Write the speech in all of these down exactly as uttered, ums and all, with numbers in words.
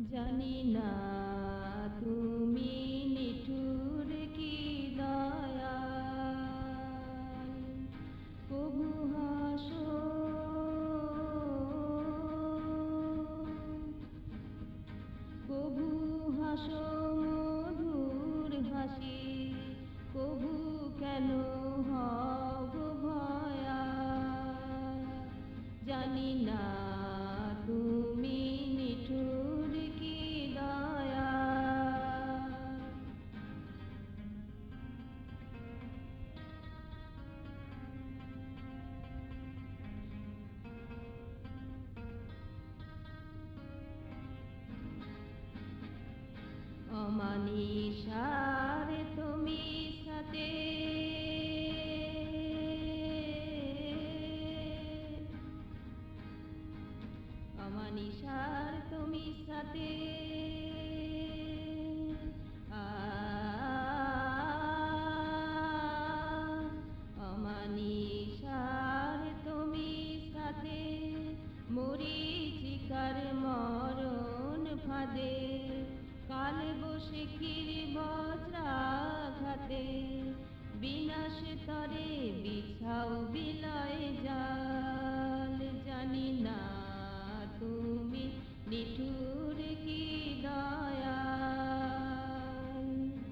জানি না তুমি নিঠুর কি দয়াল, কবু হাসো কবু হাসো মধুর হাসি, কবু কেন হব ভয়াল। জানি না তুমি নিঠুর কি দয়াল। অমানিসার তুমি সাথে অমানিসার তুমি সাথে অমানিসার তুমি সাথে মরীচিকার মরণ ফাঁদে, কাল বৈশাখীর বজ্রাঘাতে বিনাশ তরে বিছাও বিলয় জাল। জানি না তুমি নিঠুর কি দয়াল।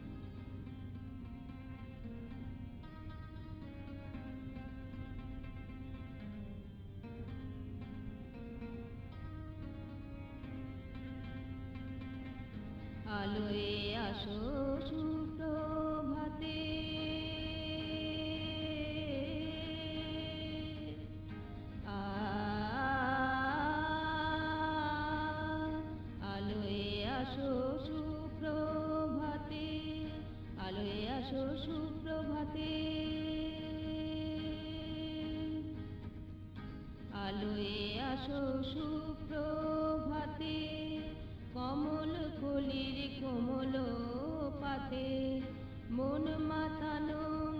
আলোয় আসো সুপ্রভাতে, আ আলোয় আসো সুপ্রভাতে, আলোয় আসো সুপ্রভাতে, আলোয় আসো সুপ্রভাতে, কমল কলির কোমল পাতে মন মাতানো